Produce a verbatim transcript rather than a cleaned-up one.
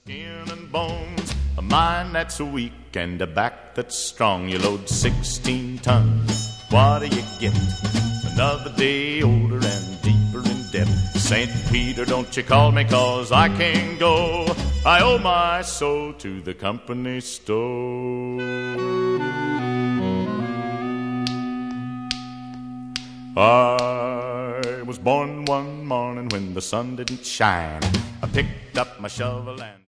Skin and bones, a mind that's weak and a back that's strong. You load sixteen tons, what do you get? Another day older and deeper in debt. Saint Peter, don't you call me, cause I can't go. I owe my soul to the company store. I was born one morning when the sun didn't shine. I picked up my shovel and